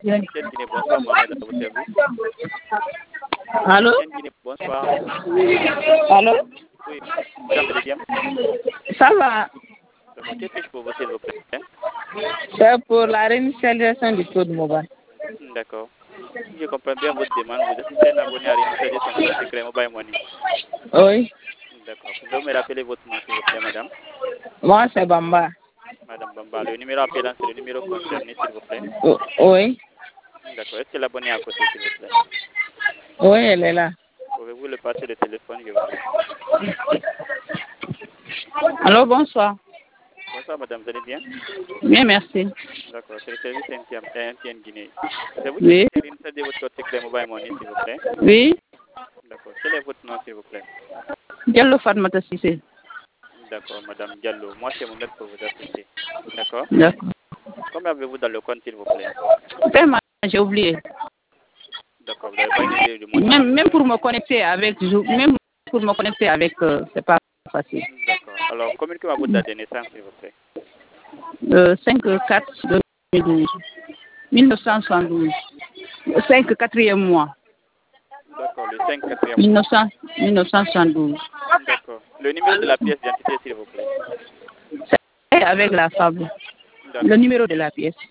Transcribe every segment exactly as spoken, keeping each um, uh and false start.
Tienne Guinée, bonsoir, Mohamed à votre service. Allô? Tienne Guinée, bonsoir. Allô? Oui, madame, vous allez bien? Ça va? D'accord, que puis-je pour vous, s'il vous plaît? C'est pour la réinitialisation du code mobile. D'accord. Si je comprends bien votre demande, vous êtes un abonné à réinitialiser son compte secret Mobile Money. Oui. D'accord. Pouvez-vous me rappeler votre nom, s'il vous plaît, madame? Moi, c'est Bamba. Madame Bamba, le numéro appelant, c'est le numéro concerné, s'il vous plaît. O- Oui. D'accord. Est-ce que l'abonné est à côté, s'il vous plaît? Oui, elle est là. Pouvez-vous le passer le téléphone, je vous prie? Allô, bonsoir. Bonsoir, madame, vous allez bien? Bien, merci. D'accord. C'est le service M T N Guinée. C'est vous qui Oui. souhaitez réinstaller votre code secret Mobile Money, s'il vous plaît? Oui. D'accord. Quel est votre nom, s'il vous plaît? Diallo Fatmata Cissé. D'accord, madame Diallo. Moi, c'est mon aide pour vous assister. D'accord. D'accord. Combien avez-vous dans le compte, s'il vous plaît? Paiement, j'ai oublié. D'accord. Vous n'avez pas une idée du montant? Même, même pour me connecter avec, je- même pour me connecter avec, euh, c'est pas facile. D'accord. Alors, communiquez-moi votre date de naissance, s'il vous plaît. Euh, cinq quatre deux mille douze. mille neuf cent soixante-douze. cinq quatrième mois. D'accord. Le cinq quatrième mille mois. neuf cents, mille neuf cent soixante-douze. D'accord. Le numéro de la pièce d'identité, s'il vous plaît. C'est avec la fable. Le D'accord. numéro de la pièce.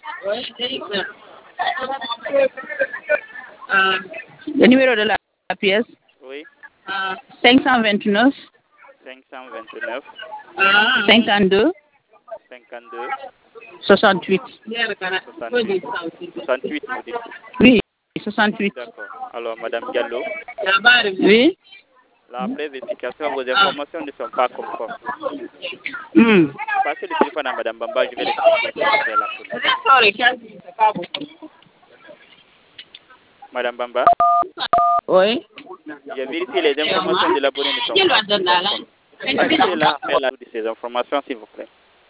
Le numéro de la pièce. Oui. cinq cent vingt-neuf. cinq cent vingt-neuf. cinquante-deux. cinquante-deux. soixante-huit. soixante-huit. soixante-huit, vous dites. Oui, soixante-huit. D'accord. Alors, madame Diallo, Oui. là, après vérification, vos informations ne sont pas conformes. Hmm. Passez le téléphone à madame Bamba, je vais l'expliquer, s'il vous plaît, la procédure. Madame Bamba, Oui. j'ai vérifié les informations de l'abonné ne sont pas conformes. Est-ce que là, faire la de ces informations, s'il vous plaît?